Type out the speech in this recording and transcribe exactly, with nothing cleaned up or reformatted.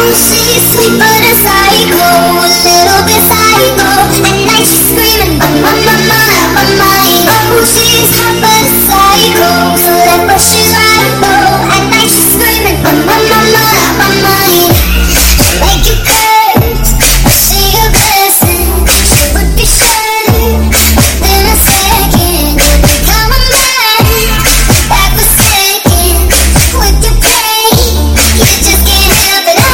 She's sweet but a psycho, a little bit psycho. At night she's screaming, I'm on my mind, on my mind. Oh, she's hot but a psycho.